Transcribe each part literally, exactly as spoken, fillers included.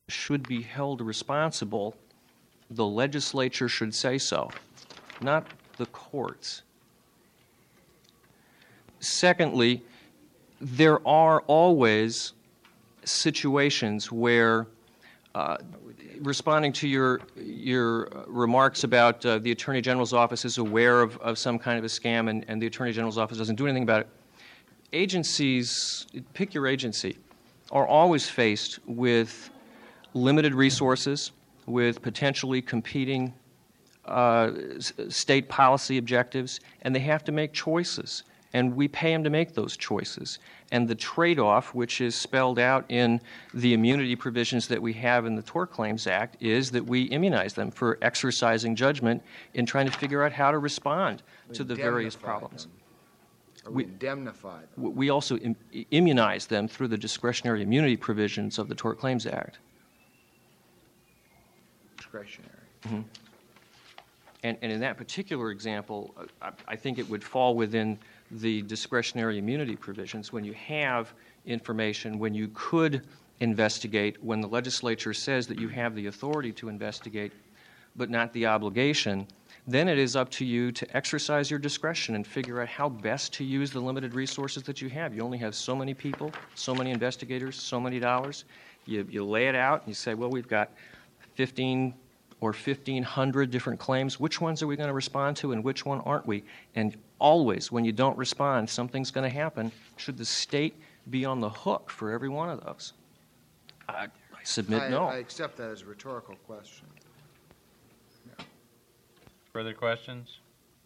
should be held responsible, the legislature should say so, not the courts. Secondly, there are always situations where, uh, responding to your your remarks about uh, the Attorney General's office is aware of, of some kind of a scam and, and the Attorney General's office doesn't do anything about it, agencies, pick your agency, are always faced with limited resources, with potentially competing uh, state policy objectives, and they have to make choices. And we pay them to make those choices. And the trade-off, which is spelled out in the immunity provisions that we have in the Tort Claims Act, is that we immunize them for exercising judgment in trying to figure out how to respond we to the various problems. Them. Or we, we indemnify them. We also im- immunize them through the discretionary immunity provisions of the Tort Claims Act. Discretionary. Mm-hmm. And, and in that particular example, I, I think it would fall within the discretionary immunity provisions when you have information, when you could investigate, when the legislature says that you have the authority to investigate but not the obligation, then it is up to you to exercise your discretion and figure out how best to use the limited resources that you have. You only have so many people, so many investigators, so many dollars. You, you lay it out and you say, well, we've got fifteen or fifteen hundred different claims. Which ones are we going to respond to and which one aren't we? And always, when you don't respond, something's going to happen. Should the state be on the hook for every one of those? I, I submit I, no. I accept that as a rhetorical question. Yeah. Further questions?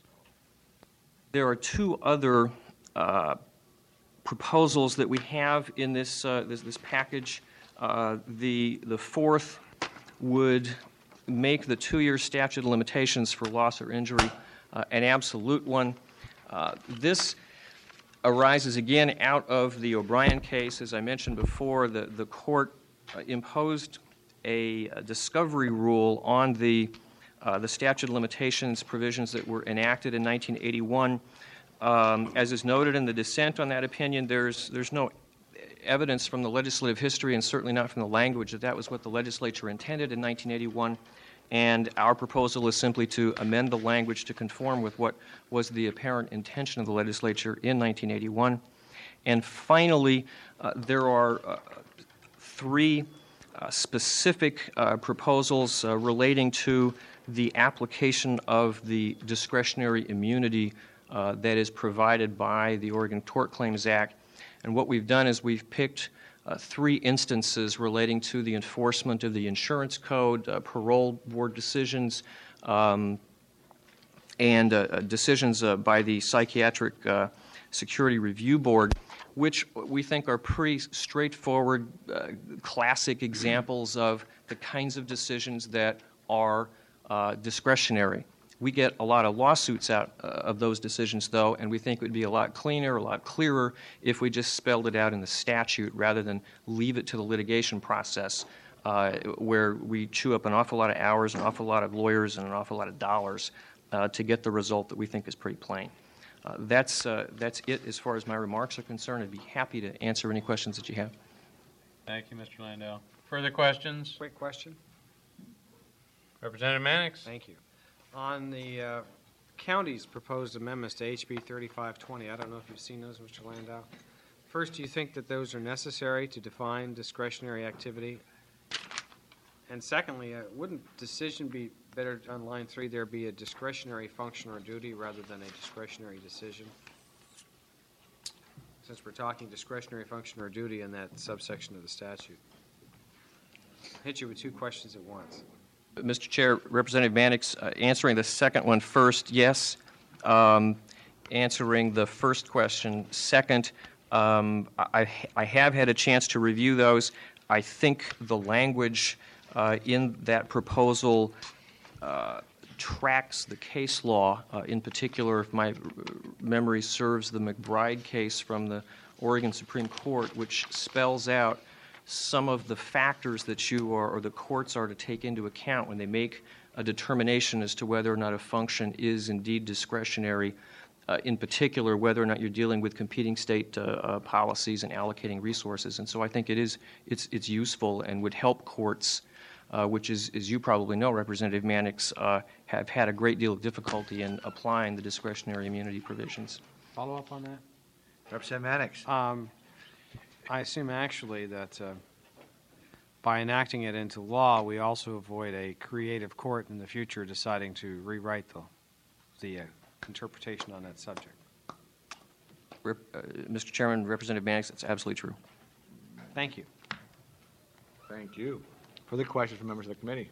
There are two other uh, proposals that we have in this uh, this, this package. Uh, the the fourth would make the two-year statute of limitations for loss or injury uh, an absolute one. Uh, this arises again out of the O'Brien case. As I mentioned before, the, the court uh, imposed a, a discovery rule on the, uh, the statute of limitations provisions that were enacted in nineteen eighty-one. Um, as is noted in the dissent on that opinion, there's, there's no evidence from the legislative history and certainly not from the language that that was what the legislature intended in nineteen eighty-one. And our proposal is simply to amend the language to conform with what was the apparent intention of the legislature in nineteen eighty-one. And finally, uh, there are uh, three uh, specific uh, proposals uh, relating to the application of the discretionary immunity uh, that is provided by the Oregon Tort Claims Act. And what we've done is we've picked uh, three instances relating to the enforcement of the insurance code, uh, parole board decisions, um, and uh, decisions uh, by the Psychiatric uh, Security Review Board, which we think are pretty straightforward, uh, classic examples of the kinds of decisions that are uh, discretionary. We get a lot of lawsuits out uh, of those decisions, though, and we think it would be a lot cleaner, a lot clearer if we just spelled it out in the statute rather than leave it to the litigation process uh, where we chew up an awful lot of hours, an awful lot of lawyers, and an awful lot of dollars uh, to get the result that we think is pretty plain. Uh, that's, uh, that's it as far as my remarks are concerned. I'd be happy to answer any questions that you have. Thank you, Mister Landau. Further questions? Quick question. Representative Mannix. Thank you. On the uh, county's proposed amendments to H B thirty-five twenty, I don't know if you've seen those, Mister Landau. First, do you think that those are necessary to define discretionary activity? And secondly, uh, wouldn't decision be better on line three, there be a discretionary function or duty rather than a discretionary decision? Since we're talking discretionary function or duty in that subsection of the statute. I'll hit you with two questions at once. Mister Chair, Representative Mannix, uh, answering the second one first, yes. Um, answering the first question second, um, I, I have had a chance to review those. I think the language uh, in that proposal uh, tracks the case law. Uh, in particular, if my memory serves, the McBride case from the Oregon Supreme Court, which spells out some of the factors that you are, or the courts are to take into account when they make a determination as to whether or not a function is indeed discretionary. uh, in particular, whether or not you're dealing with competing state uh, uh, policies and allocating resources. And so I think it is it's it's useful and would help courts, uh, which is, as you probably know, Representative Mannix, uh, have had a great deal of difficulty in applying the discretionary immunity provisions. Follow up on that? Representative Mannix. Um, I assume actually that uh, by enacting it into law, we also avoid a creative court in the future deciding to rewrite the, the uh, interpretation on that subject. Rep, uh, Mister Chairman, Representative Mannix, that's absolutely true. Thank you. Thank you. Further questions from members of the committee?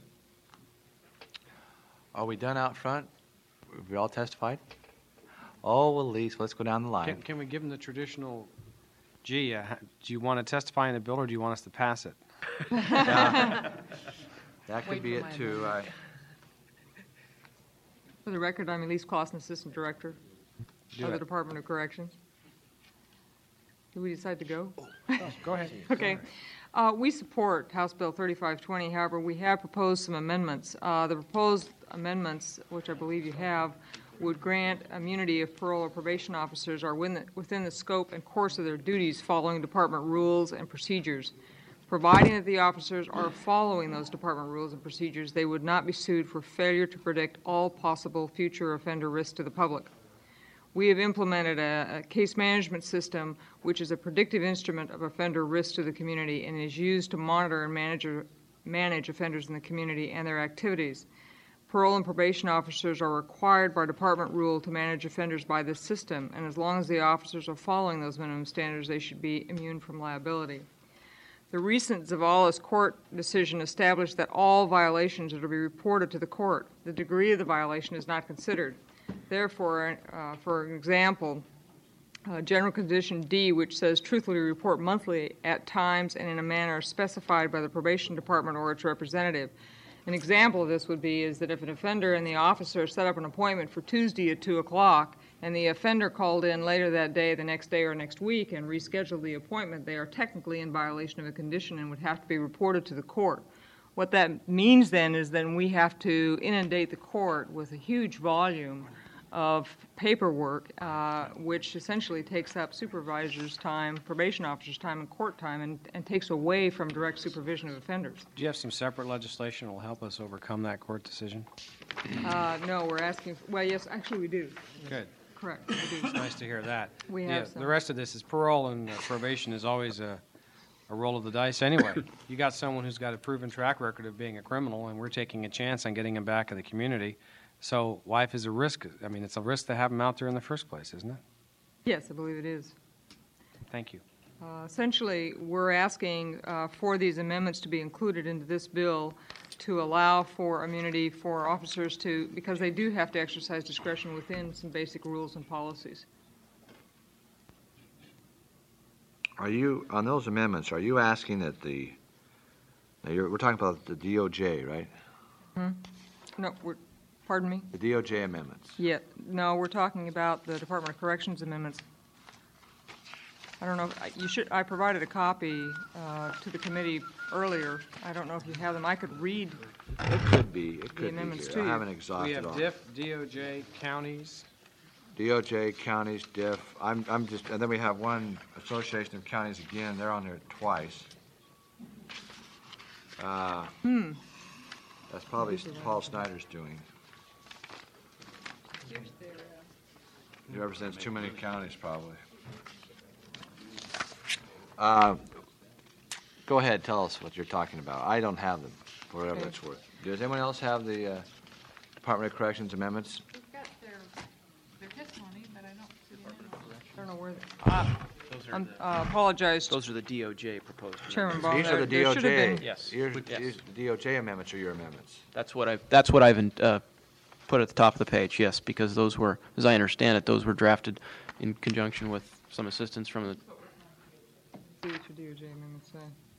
Are we done out front? Have we all testified? Oh, well, Lisa, let's go down the line. Can, can we give them the traditional, gee, uh, do you want to testify in the bill or do you want us to pass it? Yeah. That could Wait be for it, my too. I- For the record, I'm Elise Clausen, Assistant Director Do of the it. Department of Corrections. Did we decide to go? Oh, go ahead. Okay. Uh, We support House Bill thirty-five twenty. However, we have proposed some amendments. Uh, The proposed amendments, which I believe you have, would grant immunity if parole or probation officers are within the- within the scope and course of their duties following department rules and procedures. Providing that the officers are following those department rules and procedures, they would not be sued for failure to predict all possible future offender risks to the public. We have implemented a, a case management system which is a predictive instrument of offender risk to the community and is used to monitor and manage, manage offenders in the community and their activities. Parole and probation officers are required by department rule to manage offenders by this system, and as long as the officers are following those minimum standards, they should be immune from liability. The recent Zavalis court decision established that all violations are to be reported to the court. The degree of the violation is not considered. Therefore, uh, for example, uh, General Condition D, which says truthfully report monthly at times and in a manner specified by the probation department or its representative. An example of this would be is that if an offender and the officer set up an appointment for Tuesday at two o'clock and the offender called in later that day, the next day or next week and rescheduled the appointment, they are technically in violation of a condition and would have to be reported to the court. What that means then is then we have to inundate the court with a huge volume of paperwork, uh, which essentially takes up supervisors' time, probation officers' time, and court time, and, and takes away from direct supervision of offenders. Do you have some separate legislation that will help us overcome that court decision? Uh, no, we're asking, well, yes, actually we do. Good. Correct, we do. It's nice to hear that. We Yeah, have some. The rest of this is parole and uh, probation is always a, a roll of the dice anyway. You got someone who's got a proven track record of being a criminal, and we're taking a chance on getting him back in the community. So life is a risk. I mean, it's a risk to have him out there in the first place, isn't it? Yes, I believe it is. Thank you. Uh, Essentially, we're asking uh, for these amendments to be included into this bill to allow for immunity for officers to, because they do have to exercise discretion within some basic rules and policies. Are you, on those amendments, are you asking that the, now you're, we're talking about the D O J, right? No, we're, pardon me? The D O J amendments. Yeah, no, we're talking about the Department of Corrections amendments. I don't know, if I- you should, I provided a copy uh, to the committee earlier. I don't know if you have them. I could read. It could be, it could be amendments here. to I you. haven't We exhausted have all. D I F, D O J, counties. D O J, counties, diff, I'm, I'm just, and then we have one Association of Counties again, they're on there twice. Uh, Hmm. That's probably Paul Snyder's doing. He represents too many counties, probably. Uh, Go ahead, tell us what you're talking about. I don't have them, for whatever Okay. it's worth. Does anyone else have the uh, Department of Corrections amendments? They've got their, their testimony, but I don't see the amendment. I don't know where, they- Those are I'm- the, uh, apologize, Those are the D O J proposed. Chairman Ball. These are the There- there should have D O J. been- Yes. Yours- Yes. yours- The D O J amendments are your amendments. That's what I've, that's what I've uh, put at the top of the page, yes, because those were, as I understand it, those were drafted in conjunction with some assistance from the, See what your D O J amendments say.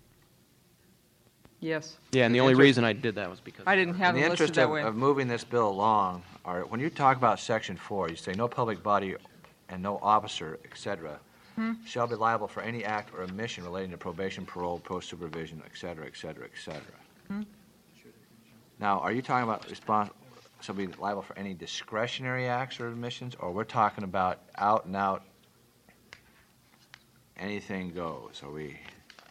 Yes, yeah, and the only Inter- reason I did that was because. I didn't have In the them listed interest that of, way. of moving this bill along, all right, when you talk about section four, you say no public body and no officer, et cetera, Hmm. shall be liable for any act or omission relating to probation, parole, post-supervision, et cetera, et cetera, et cetera. Hmm. Now, are you talking about respons, shall be liable for any discretionary acts or omissions, or we're talking about out and out, anything goes? Are we?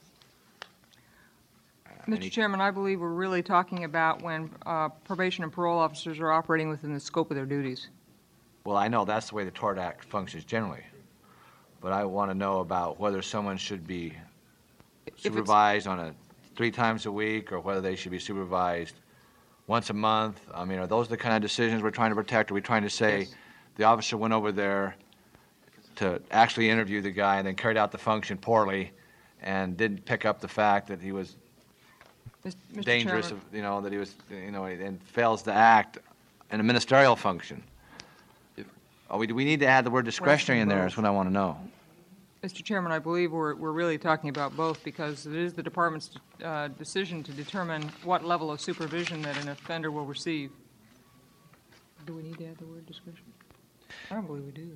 uh, any- Mister Chairman, I believe we're really talking about when uh, probation and parole officers are operating within the scope of their duties. Well, I know that's the way the Tort Act functions generally, but I want to know about whether someone should be it's- supervised on a three times a week, or whether they should be supervised once a month. I mean, are those the kind of decisions we're trying to protect? Are we trying to say Yes. the officer went over there to actually interview the guy and then carried out the function poorly and didn't pick up the fact that he was Mis- Mister dangerous, Chairman, of, you know, that he was, you know, and fails to act in a ministerial function? Are we, do we need to add the word discretionary in there is what I want to know. Mister Chairman, I believe we're, we're really talking about both because it is the department's uh, decision to determine what level of supervision that an offender will receive. Do we need to add the word discretion? I don't believe we do.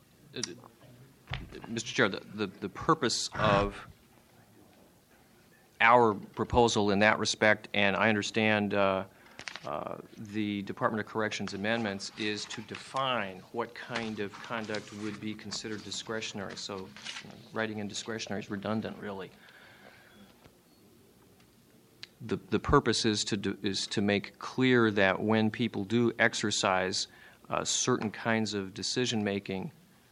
Mister Chair, the, the, the purpose of our proposal in that respect, and I understand uh, uh, the Department of Corrections amendments, is to define what kind of conduct would be considered discretionary. So you know, writing in discretionary is redundant, really. The, the purpose is to, do, is to make clear that when people do exercise uh, certain kinds of decision-making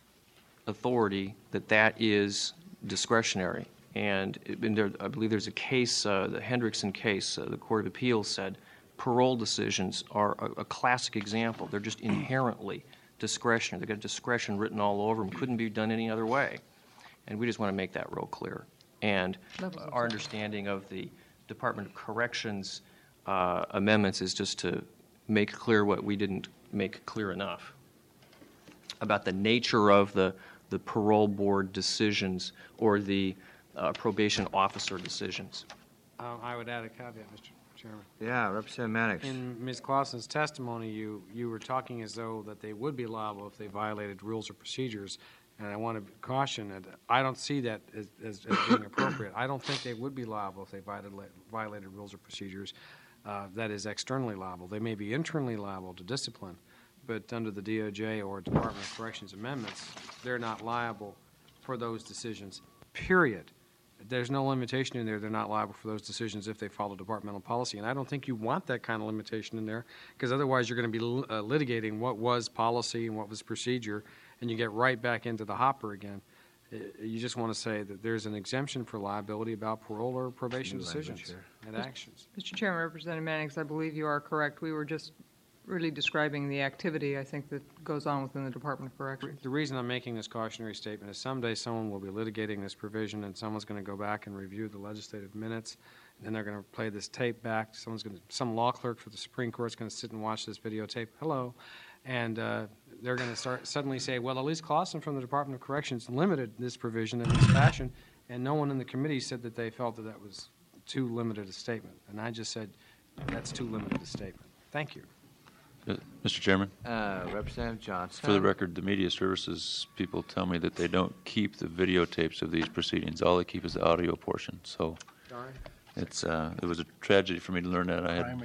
authority, that that is discretionary. And, it, and there, I believe there's a case, uh, the Hendrickson case, uh, the Court of Appeals said parole decisions are a, a classic example. They're just inherently discretionary. They've got discretion written all over them. Couldn't be done any other way. And we just want to make that real clear. And Levels of our understanding of the Department of Corrections uh, amendments is just to make clear what we didn't make clear enough about the nature of the, the parole board decisions or the uh, probation officer decisions. Um, I would add a caveat, Mister Chairman. Yeah, Representative Mannix. In Miz Clausen's testimony, you, you were talking as though that they would be liable if they violated rules or procedures, and I want to caution that I don't see that as, as, as being appropriate. I don't think they would be liable if they violated, violated rules or procedures. Uh, that is externally liable. They may be internally liable to discipline, but under the D O J or Department of Corrections amendments, they're not liable for those decisions, period. There's no limitation in there. They're not liable for those decisions if they follow departmental policy. And I don't think you want that kind of limitation in there, because otherwise you're going to be uh, litigating what was policy and what was procedure, and you get right back into the hopper again. Uh, You just want to say that there's an exemption for liability about parole or probation New language decisions here. and actions. Mister Chairman, Representative Mannix, I believe you are correct. We were just really describing the activity, I think, that goes on within the Department of Corrections. The reason I'm making this cautionary statement is someday someone will be litigating this provision, and someone's going to go back and review the legislative minutes, and then they're going to play this tape back. Someone's going to, some law clerk for the Supreme Court is going to sit and watch this videotape. Hello. And uh, they're going to start suddenly say, well, Elise Clausen from the Department of Corrections limited this provision in this fashion, and no one in the committee said that they felt that that was too limited a statement. And I just said, that's too limited a statement. Thank you. Uh, Mister Chairman, Uh, Representative Johnson. for the record, the media services people tell me that they don't keep the videotapes of these proceedings. All they keep is the audio portion. So Darn. it's uh, it was a tragedy for me to learn that. I had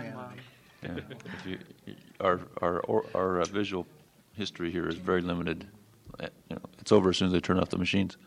yeah, if you, our our or, our uh, visual history here is very limited. Uh, You know, it's over as soon as they turn off the machines.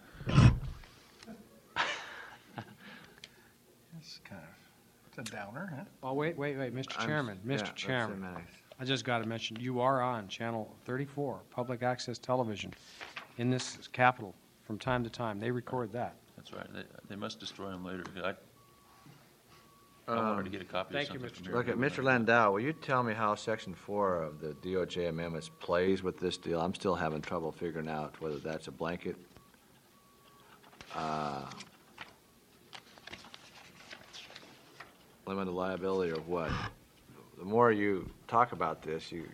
It's kind of, it's a downer, huh? Oh, wait, wait, wait, Mister I'm- Chairman, yeah, Mister Representative Chairman. Mannix. I just got to mention, you are on Channel thirty-four, public access television, in this Capitol from time to time. They record that. That's right. They, they must destroy them later. I, I wanted to get a copy thank of you, something. Mister from Look here. at Mister Landau. Will you tell me how Section four of the D O J amendments plays with this deal? I'm still having trouble figuring out whether that's a blanket uh, limited liability or what. The more you talk about this, you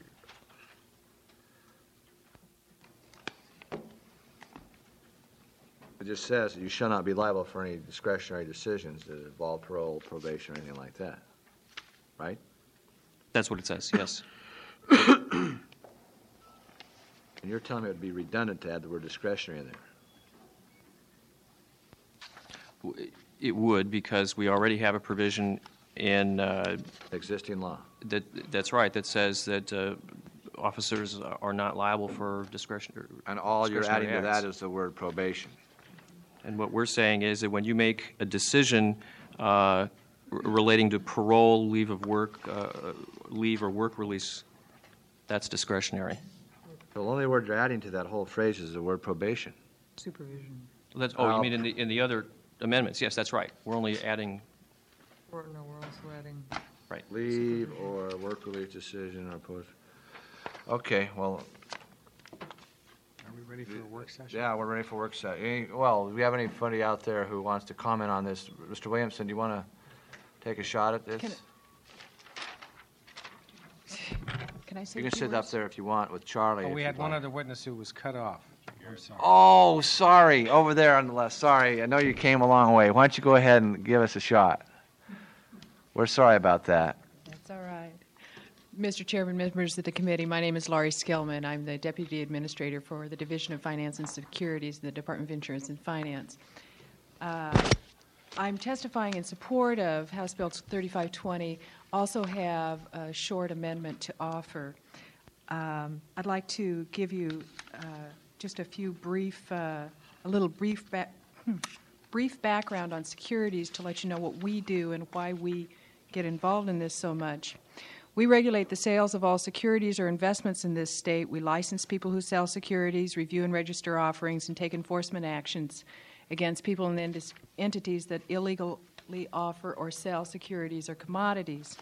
it just says that you shall not be liable for any discretionary decisions that involve parole, probation, or anything like that. Right? That's what it says, yes. And you're telling me it would be redundant to add the word discretionary in there. It would, because we already have a provision in, uh, Existing law. that, that's right, that says that uh, officers are not liable for discretion. And all you're adding discretionary to acts. that is the word probation. And what we're saying is that when you make a decision uh, r- relating to parole, leave of work, uh, leave or work release, that's discretionary. The only word you're adding to that whole phrase is the word probation. Supervision. That's, oh, you Well- mean in the, in the other amendments? Yes, that's right. We're only adding, Or, no, we're also adding, right. Leave or work release decision or post. Okay, well, Are we ready for a work session? yeah, we're ready for work session. Any, well, do we have anybody out there who wants to comment on this? Mister Williamson, do you want to take a shot at this? Can Can I say You a can few sit up words? there if you want with Charlie. Oh, if we you'd had one like. other witness who was cut off. I'm sorry. Oh, sorry, over there on the left. Sorry, I know you came a long way. Why don't you go ahead and give us a shot? We're sorry about that. That's all right. Mister Chairman, members of the committee, my name is Laurie Skillman. I'm the Deputy Administrator for the Division of Finance and Securities in the Department of Insurance and Finance. Uh, I'm testifying in support of House Bill thirty-five twenty, also have a short amendment to offer. Um, I'd like to give you uh, just a few brief, uh, a little brief, ba- brief background on securities to let you know what we do and why we get involved in this so much. We regulate the sales of all securities or investments in this state. We license people who sell securities, review and register offerings, and take enforcement actions against people and ent- entities that illegally offer or sell securities or commodities.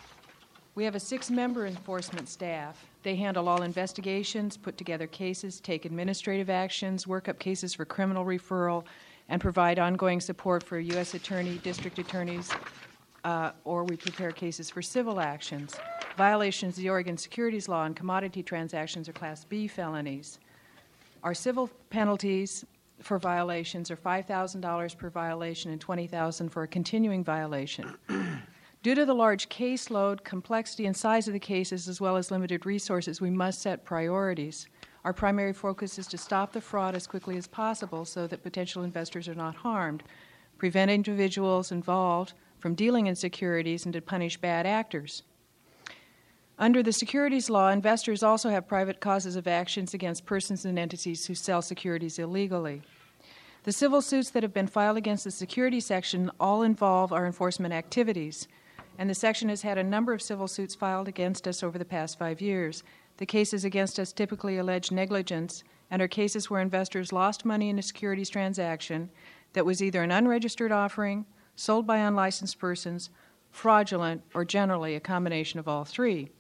We have a six-member enforcement staff. They handle all investigations, put together cases, take administrative actions, work up cases for criminal referral, and provide ongoing support for U S attorney, district attorneys, uh, or we prepare cases for civil actions. Violations of the Oregon securities law and commodity transactions are Class B felonies. Our civil penalties for violations are five thousand dollars per violation and twenty thousand dollars for a continuing violation. Due to the large caseload, complexity, and size of the cases, as well as limited resources, we must set priorities. Our primary focus is to stop the fraud as quickly as possible so that potential investors are not harmed, prevent individuals involved from dealing in securities, and to punish bad actors. Under the securities law, investors also have private causes of actions against persons and entities who sell securities illegally. The civil suits that have been filed against the security section all involve our enforcement activities, and the section has had a number of civil suits filed against us over the past five years. The cases against us typically allege negligence and are cases where investors lost money in a securities transaction that was either an unregistered offering, sold by unlicensed persons, fraudulent, or generally a combination of all three.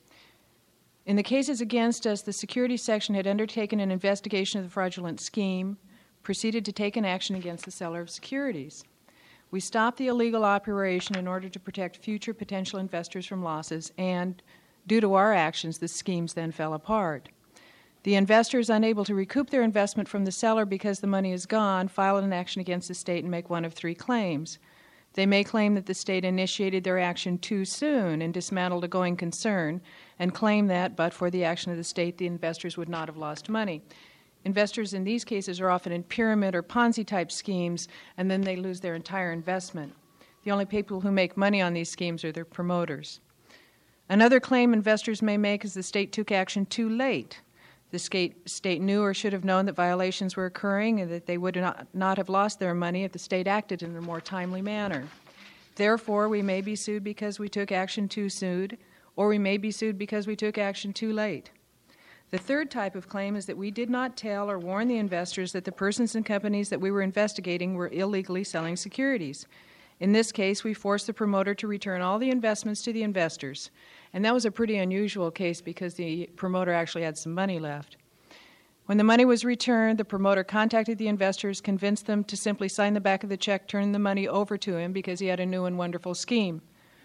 In the cases against us, the security section had undertaken an investigation of the fraudulent scheme, proceeded to take an action against the seller of securities. We stopped the illegal operation in order to protect future potential investors from losses, and due to our actions, the schemes then fell apart. The investors, unable to recoup their investment from the seller because the money is gone, filed an action against the state and make one of three claims. They may claim that the state initiated their action too soon and dismantled a going concern, and claim that, but for the action of the state, the investors would not have lost money. Investors in these cases are often in pyramid or Ponzi-type schemes, and then they lose their entire investment. The only people who make money on these schemes are their promoters. Another claim investors may make is the state took action too late. The state, state knew or should have known that violations were occurring and that they would not, not have lost their money if the state acted in a more timely manner. Therefore, we may be sued because we took action too soon, or we may be sued because we took action too late. The third type of claim is that we did not tell or warn the investors that the persons and companies that we were investigating were illegally selling securities. In this case, we forced the promoter to return all the investments to the investors. And that was a pretty unusual case because the promoter actually had some money left. When the money was returned, the promoter contacted the investors, convinced them to simply sign the back of the check, turn the money over to him because he had a new and wonderful scheme.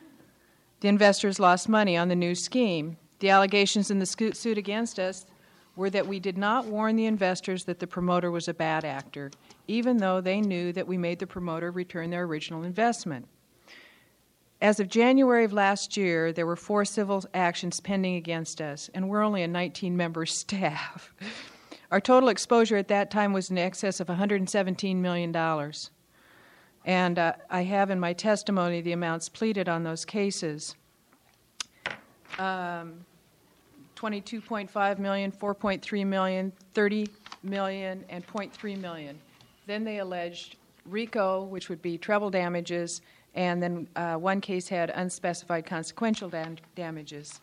The investors lost money on the new scheme. The allegations in the suit against us were that we did not warn the investors that the promoter was a bad actor, even though they knew that we made the promoter return their original investment. As of January of last year, there were four civil actions pending against us, and we're only a nineteen-member staff. Our total exposure at that time was in excess of one hundred seventeen million dollars. And uh, I have in my testimony the amounts pleaded on those cases. Um, twenty-two point five million, four point three million, thirty million, and zero point three million. Then they alleged RICO, which would be treble damages, and then uh, one case had unspecified consequential dam- damages.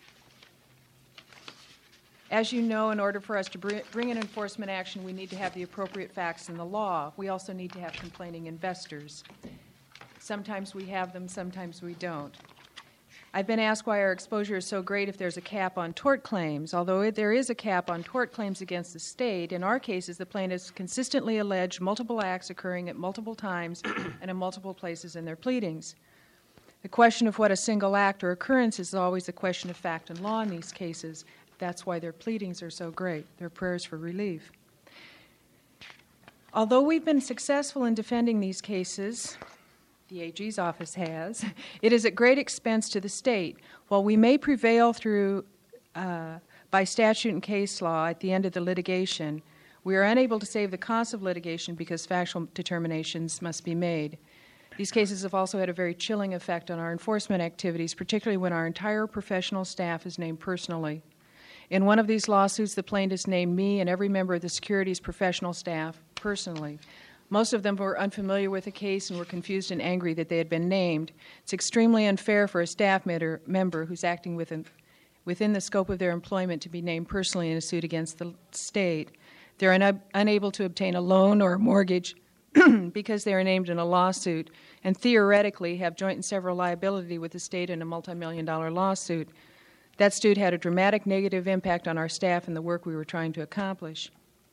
As you know, in order for us to br- bring an enforcement action, we need to have the appropriate facts in the law. We also need to have complaining investors. Sometimes we have them, sometimes we don't. I've been asked why our exposure is so great if there's a cap on tort claims. Although there is a cap on tort claims against the state, in our cases the plaintiffs consistently allege multiple acts occurring at multiple times and in multiple places in their pleadings. The question of what a single act or occurrence is always a question of fact and law in these cases. That's why their pleadings are so great, their prayers for relief. Although we've been successful in defending these cases, the A G's office has, it is at great expense to the state. While we may prevail through, uh, by statute and case law at the end of the litigation, we are unable to save the cost of litigation because factual determinations must be made. These cases have also had a very chilling effect on our enforcement activities, particularly when our entire professional staff is named personally. In one of these lawsuits, the plaintiffs named me and every member of the securities professional staff personally. Most of them were unfamiliar with the case and were confused and angry that they had been named. It's extremely unfair for a staff member who's acting within, within the scope of their employment to be named personally in a suit against the state. They're un- unable to obtain a loan or a mortgage because they are named in a lawsuit and theoretically have joint and several liability with the state in a multi-million dollar lawsuit. That suit had a dramatic negative impact on our staff and the work we were trying to accomplish.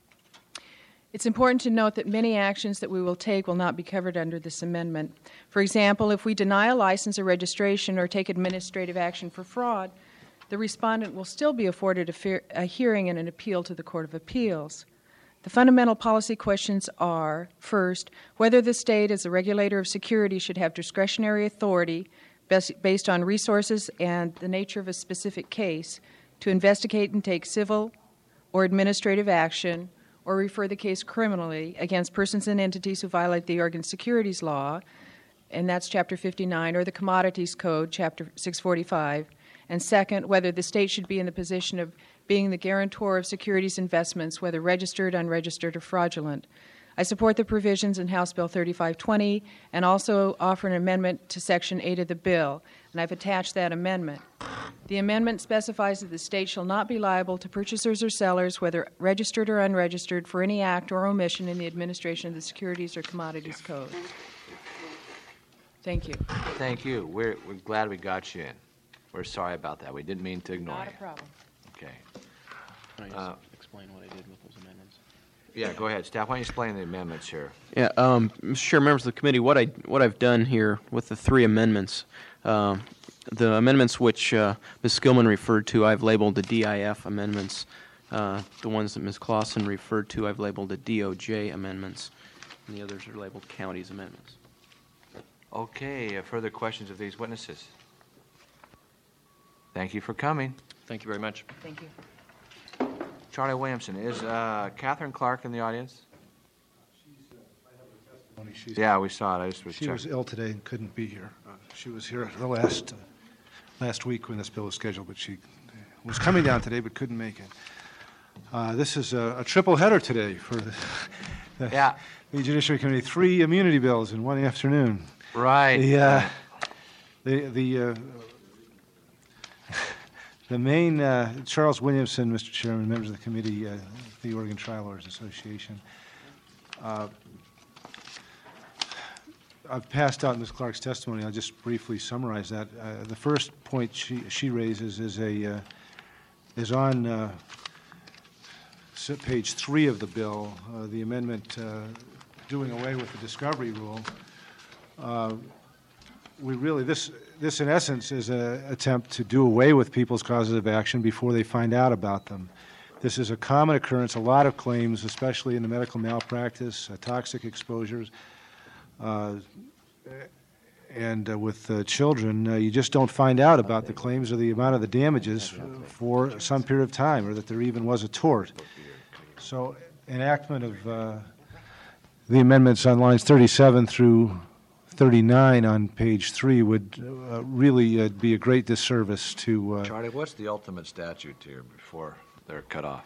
It's important to note that many actions that we will take will not be covered under this amendment. For example, if we deny a license or registration or take administrative action for fraud, the respondent will still be afforded a, fe- a hearing and an appeal to the Court of Appeals. The fundamental policy questions are, first, whether the state as a regulator of security should have discretionary authority based on resources and the nature of a specific case to investigate and take civil or administrative action or refer the case criminally against persons and entities who violate the Oregon Securities Law, and that's Chapter fifty-nine, or the Commodities Code, Chapter six forty-five. And second, whether the state should be in the position of being the guarantor of securities investments, whether registered, unregistered, or fraudulent. I support the provisions in House Bill thirty-five twenty and also offer an amendment to Section eight of the bill, and I've attached that amendment. The amendment specifies that the state shall not be liable to purchasers or sellers, whether registered or unregistered, for any act or omission in the administration of the Securities or Commodities Code. Thank you. Thank you. We're, we're glad we got you in. We're sorry about that. We didn't mean to ignore Not you. a problem. Okay. Can I just Uh, explain what I did with those amendments? Yeah, go ahead. Staff, why don't you explain the amendments here? Yeah, um, Mister Chair, members of the committee, what I what I've done here with the three amendments, um, the amendments which uh, Miz Skillman referred to, I've labeled the D I F amendments. Uh, the ones that Miz Clausen referred to, I've labeled the D O J amendments, and the others are labeled counties amendments. Okay, uh, further questions of these witnesses? Thank you for coming. Thank you very much. Thank you. Charlie Williamson, is uh, Catherine Clark in the audience? She's- Yeah, we saw it. I just was She was checking. ill today and couldn't be here. Uh, She was here the last, uh, last week when this bill was scheduled, but she was coming down today but couldn't make it. Uh, This is a a triple header today for the the- Yeah. the Judiciary Committee, three immunity bills in one afternoon. Right. The, uh, the, the, uh, the main, uh, Charles Williamson, Mister Chairman, members of the committee, uh, the Oregon Trial Lawyers Association. Uh, I've passed out Miz Clark's testimony. I'll just briefly summarize that. Uh, the first point she, she raises is a, uh, is on, uh, s- page three of the bill, uh, the amendment, uh, doing away with the discovery rule. Uh, we really, this, this in essence is an attempt to do away with people's causes of action before they find out about them. This is a common occurrence, a lot of claims, especially in the medical malpractice, uh, toxic exposures, uh, and uh, with uh, children, uh, you just don't find out about the claims or the amount of the damages for some period of time, or that there even was a tort. So enactment of uh, the amendments on lines thirty-seven through thirty-nine on page three would uh, really uh, be a great disservice to, uh, Charlie, what's the ultimate statute here before they're cut off?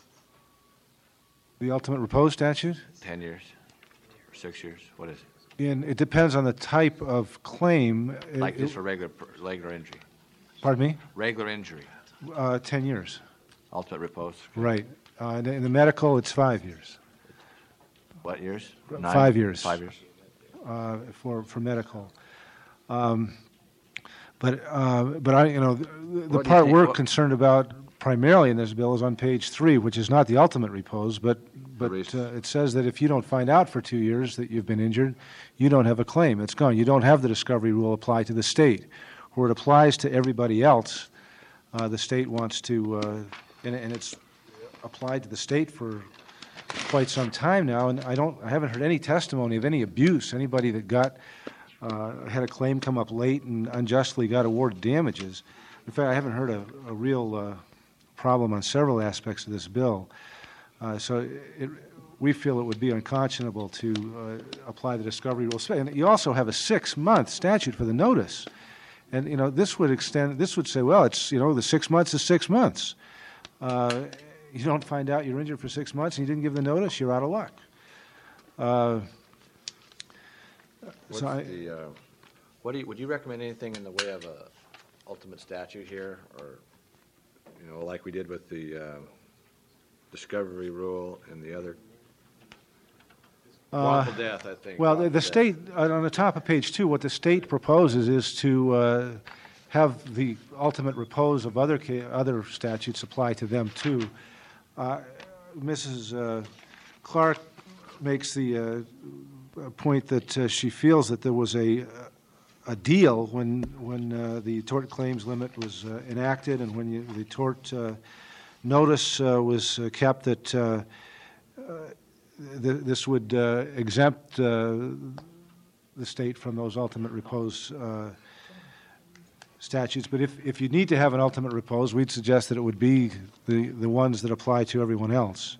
the ultimate repose statute. Ten years? Or six years? What is it? And it depends on the type of claim. It- Like just it- for regular, regular injury? Pardon me? Regular injury, Uh, ten years, ultimate repose? right. Uh, and in the medical, it's five years What years? Five years. Five years. uh, for, for medical. Um, But, uh, but I, you know, the- the What do you part think- we're what- concerned about primarily in this bill is on page three, which is not the ultimate repose, but, but Release. uh, it says that if you don't find out for two years that you've been injured, you don't have a claim. It's gone. You don't have the discovery rule apply to the state. Where it applies to everybody else, uh, the state wants to, uh, and, and it's applied to the state for quite some time now, and I don't, I haven't heard any testimony of any abuse, anybody that got, uh, had a claim come up late and unjustly got awarded damages. In fact, I haven't heard a, a real uh, problem on several aspects of this bill. Uh, so it, we feel it would be unconscionable to uh, apply the discovery rule. And you also have a six-month statute for the notice. And, you know, this would extend, this would say, well, it's, you know, the six months is six months. Uh, you don't find out you're injured for six months and you didn't give the notice, you're out of luck. Uh, What's so I, the, uh, what do you, would you recommend anything in the way of a ultimate statute here? Or, you know, like we did with the uh, discovery rule and the other? Uh, Wrongful death, I think. Well, the, wrongful the death. state, uh, on the top of page two, what the state proposes is to uh, have the ultimate repose of other, ca- other statutes apply to them, too. Uh, Missus uh, Clark makes the uh, point that uh, she feels that there was a, a deal when, when uh, the tort claims limit was uh, enacted and when you, the tort uh, notice uh, was uh, kept, that uh, uh, th- this would uh, exempt uh, the state from those ultimate repose uh, statutes. But if, if you need to have an ultimate repose, we'd suggest that it would be the, the ones that apply to everyone else.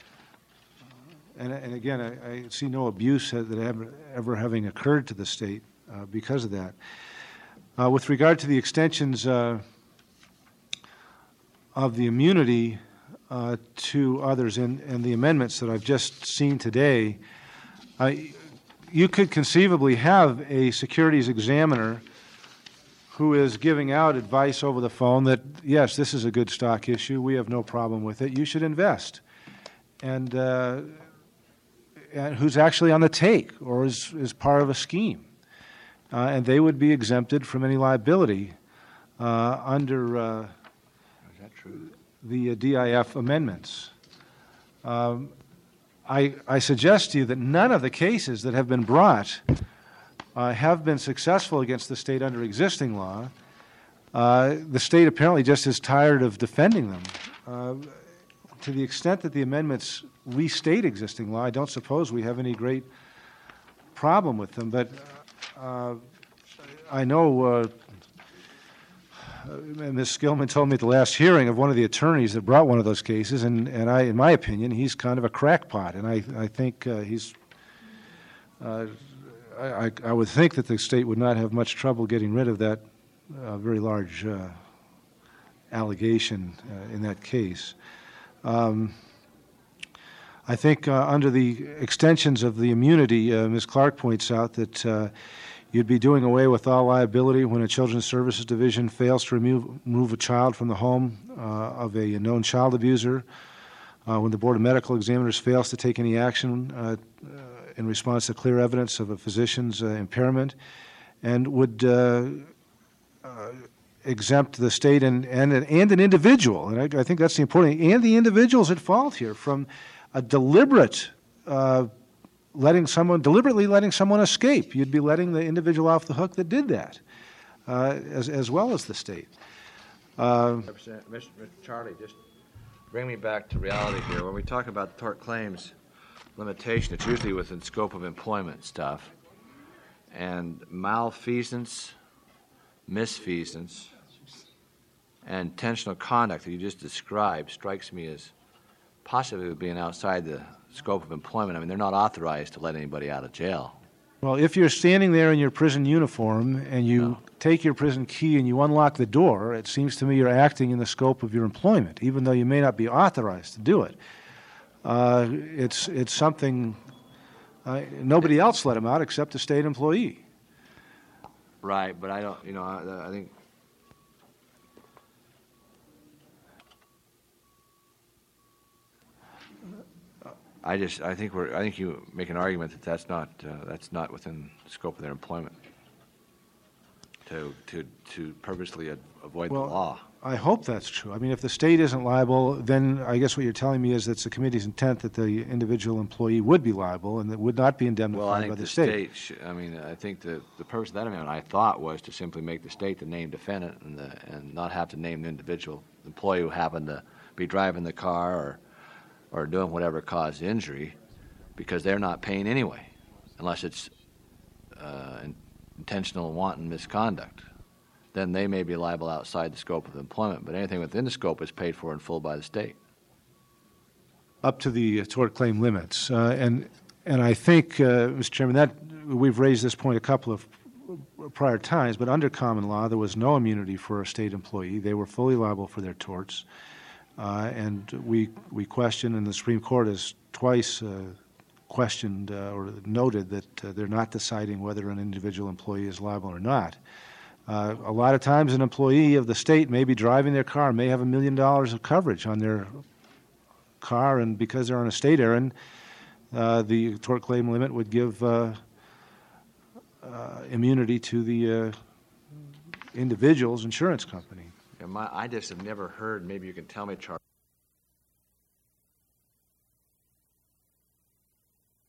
And, and again, I, I see no abuse that ever, ever having occurred to the state uh, because of that. Uh, with regard to the extensions uh, of the immunity uh, to others and, and the amendments that I've just seen today, uh, you could conceivably have a securities examiner who is giving out advice over the phone that, yes, this is a good stock issue, we have no problem with it, you should invest. And, uh, and who's actually on the take or is, is part of a scheme. Uh, and they would be exempted from any liability uh, under uh, Is that true? the uh, D I F amendments. Um, I, I suggest to you that none of the cases that have been brought uh, have been successful against the state under existing law. Uh, the state apparently just is tired of defending them. Uh, to the extent that the amendments restate existing law, I don't suppose we have any great problem with them. But uh, I know uh, Miz Skillman told me at the last hearing of one of the attorneys that brought one of those cases, and, and I, in my opinion, he's kind of a crackpot, and I, I think uh, he's, uh, I, I- I would think that the state would not have much trouble getting rid of that uh, very large uh, allegation uh, in that case. Um, I think uh, under the extensions of the immunity, uh, Miz Clark points out that uh, you'd be doing away with all liability when a Children's Services Division fails to remove, remove a child from the home uh, of a known child abuser, uh, when the Board of Medical Examiners fails to take any action uh, uh, in response to clear evidence of a physician's uh, impairment, and would uh, uh, exempt the state and, and, and an individual, and I, I think that's the important, and the individuals at fault here from a deliberate uh, letting someone, deliberately letting someone escape. You'd be letting the individual off the hook that did that, uh, as, as well as the state. Uh, Representative- Mister Mister Charlie, just bring me back to reality here. When we talk about tort claims limitation, it's usually within scope of employment stuff. And malfeasance, misfeasance, and intentional conduct that you just described strikes me as possibly being outside the scope of employment. I mean, they're not authorized to let anybody out of jail. Well, if you're standing there in your prison uniform and you No. take your prison key and you unlock the door, it seems to me you're acting in the scope of your employment, even though you may not be authorized to do it. Uh, it's it's something. Uh, nobody else let him out except a state employee. Right, but I don't, you know, I, I think. I just, I think we're, I think you make an argument that that's not, uh, that's not within the scope of their employment. To, to, to purposely a- avoid the Well, law. I hope that's true. I mean, if the state isn't liable, then I guess what you're telling me is it's the committee's intent that the individual employee would be liable and that would not be Well, I indemnified by think the the state. state, sh- I mean, I think the, the purpose of that amendment, I thought, was to simply make the state the named defendant and the, and not have to name the individual employee who happened to be driving the car or, or doing whatever caused injury, because they're not paying anyway, unless it's uh, in- intentional wanton misconduct. Then they may be liable outside the scope of employment, but anything within the scope is paid for in full by the state. Up to the uh, tort claim limits. Uh, and and I think, uh, Mister Chairman, that we've raised this point a couple of prior times, but under common law, there was no immunity for a state employee. They were fully liable for their torts. Uh, and we we question, and the Supreme Court has twice uh, questioned uh, or noted that uh, they're not deciding whether an individual employee is liable or not. Uh, a lot of times an employee of the state may be driving their car, may have a million dollars of coverage on their car, and because they're on a state errand, uh, the tort claim limit would give uh, uh, immunity to the uh, individual's insurance company. Yeah, my, I just have never heard, maybe you can tell me, Charlie,